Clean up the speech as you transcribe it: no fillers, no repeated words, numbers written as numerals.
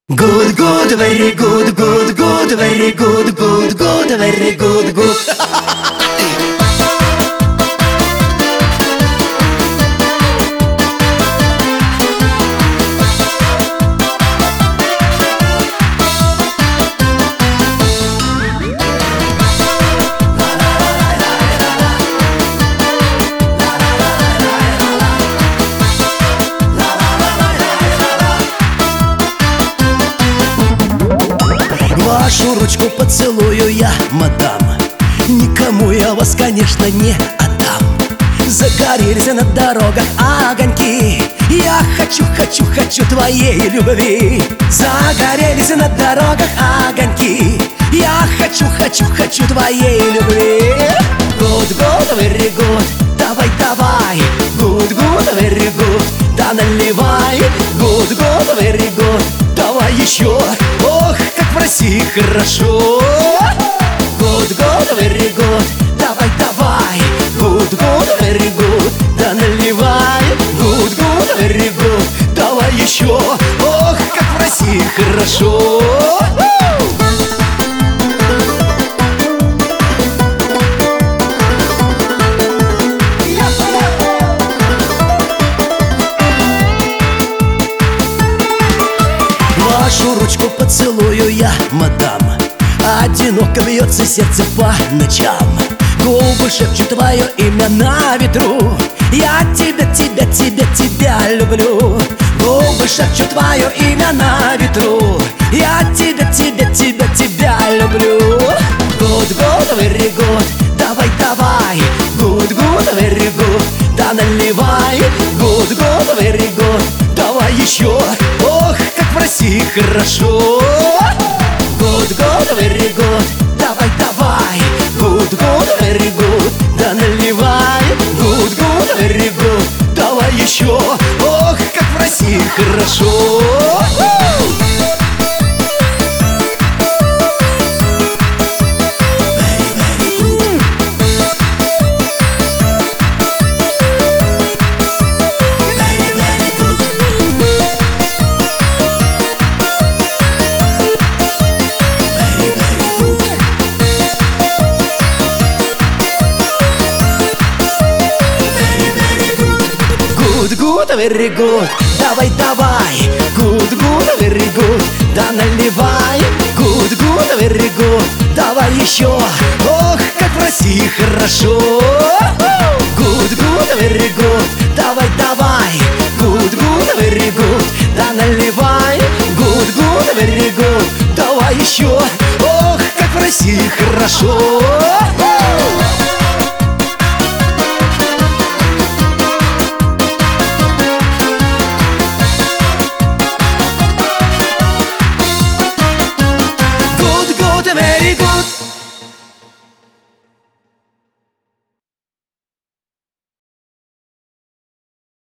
Good, good, very good, good, good, very good, good, good, very good, good. Вашу ручку поцелую я, мадам. Никому я вас, конечно, не отдам. Загорелись на дорогах огоньки. Я хочу, хочу, хочу твоей любви. Загорелись на дорогах огоньки. Я хочу, хочу, хочу твоей любви. Good, good, very good, давай, давай. Good, good, very good, да наливай. Good, good, very good, давай еще. Ох, как в России хорошо. Good, good, very good, давай, давай. Good, good, very good, да наливай. Good, good, very good, давай еще. Ох, как в России хорошо. Вашу ручку поцелую я, мадам. Одиноко бьется сердце по ночам. Губы шепчут твое имя на ветру. Я тебя, тебя, тебя, тебя люблю. Губы шепчут твое имя на ветру. Я тебя, тебя, тебя, тебя люблю. Good, good, very good, давай, давай. Good, good, very good, да наливай. Good, good, very good, давай еще. Ох, как в России хорошо. Good, good, very good, давай, давай. Good, good, very good, да наливай. Good, good, very good, давай еще. Ох, как в России хорошо. Good, good, very good, давай, давай. Good, good, very good, да наливай. Good, good, very good, давай еще. Ох, как в России хорошо. Good, good, very good, давай, давай. Good, good, very good, да наливай. Good, good, very good, давай еще. Ох, как в России хорошо.